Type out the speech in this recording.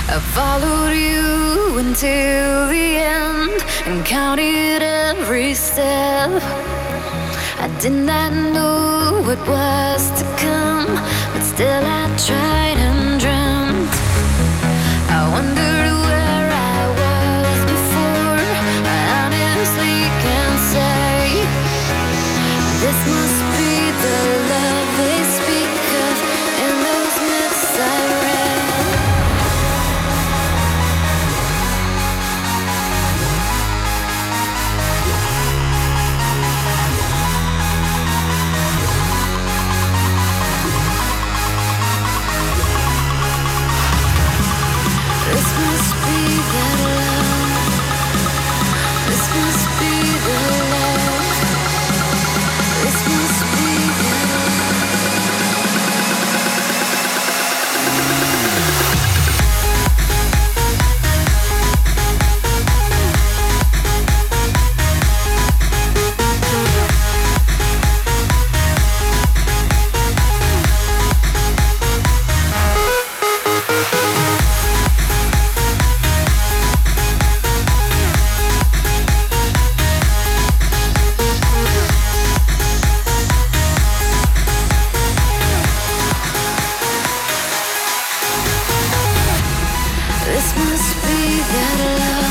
I followed you until the end and counted every step. I did not know what was to come, but still I tried and dreamt. I wondered where I was before. I honestly can't say. This must be the love they speak of in those myths I read. This must be the love. This must be the love. This must be the This must be that love.